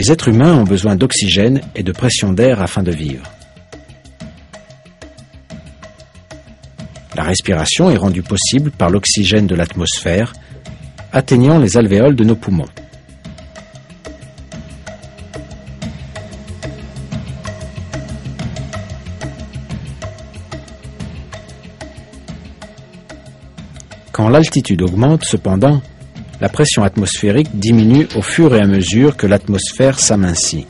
Les êtres humains ont besoin d'oxygène et de pression d'air afin de vivre. La respiration est rendue possible par l'oxygène de l'atmosphère, atteignant les alvéoles de nos poumons. Quand l'altitude augmente, cependant, la pression atmosphérique diminue au fur et à mesure que l'atmosphère s'amincit.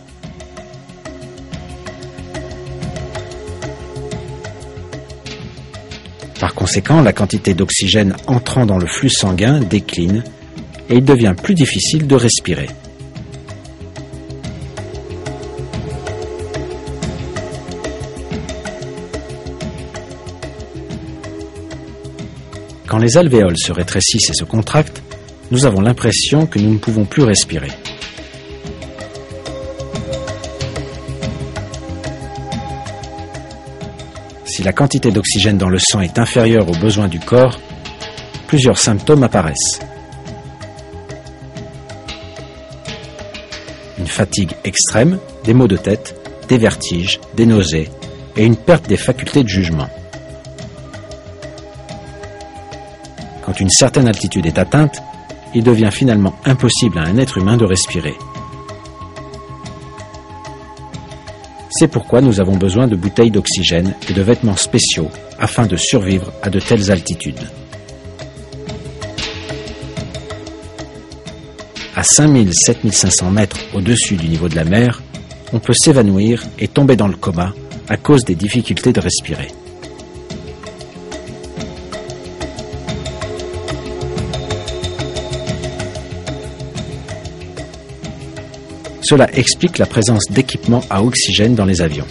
Par conséquent, la quantité d'oxygène entrant dans le flux sanguin décline et il devient plus difficile de respirer. Quand les alvéoles se rétrécissent et se contractent, nous avons l'impression que nous ne pouvons plus respirer. Si la quantité d'oxygène dans le sang est inférieure aux besoins du corps, plusieurs symptômes apparaissent. Une fatigue extrême, des maux de tête, des vertiges, des nausées et une perte des facultés de jugement. Quand une certaine altitude est atteinte, il devient finalement impossible à un être humain de respirer. C'est pourquoi nous avons besoin de bouteilles d'oxygène et de vêtements spéciaux afin de survivre à de telles altitudes. À 5000-7500 mètres au-dessus du niveau de la mer, on peut s'évanouir et tomber dans le coma à cause des difficultés de respirer. Cela explique la présence d'équipements à oxygène dans les avions.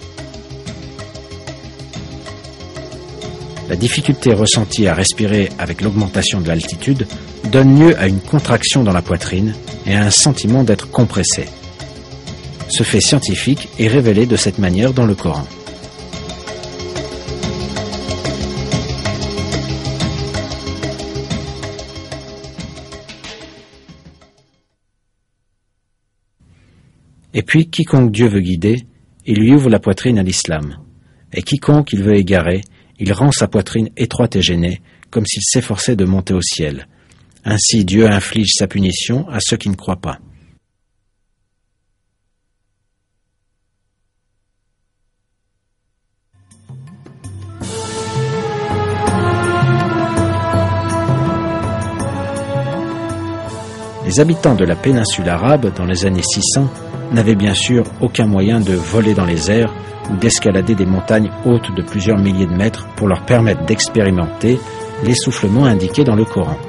La difficulté ressentie à respirer avec l'augmentation de l'altitude donne lieu à une contraction dans la poitrine et à un sentiment d'être compressé. Ce fait scientifique est révélé de cette manière dans le Coran. Et puis, quiconque Dieu veut guider, il lui ouvre la poitrine à l'islam. Et quiconque il veut égarer, il rend sa poitrine étroite et gênée, comme s'il s'efforçait de monter au ciel. Ainsi Dieu inflige sa punition à ceux qui ne croient pas. Les habitants de la péninsule arabe, dans les années 600, n'avaient bien sûr aucun moyen de voler dans les airs ou d'escalader des montagnes hautes de plusieurs milliers de mètres pour leur permettre d'expérimenter l'essoufflement indiqué dans le Coran.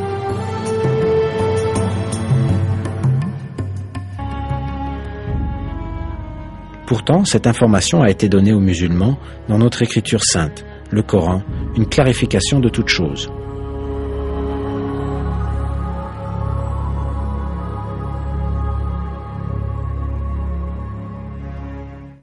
Pourtant, cette information a été donnée aux musulmans dans notre écriture sainte, le Coran, une clarification de toute chose.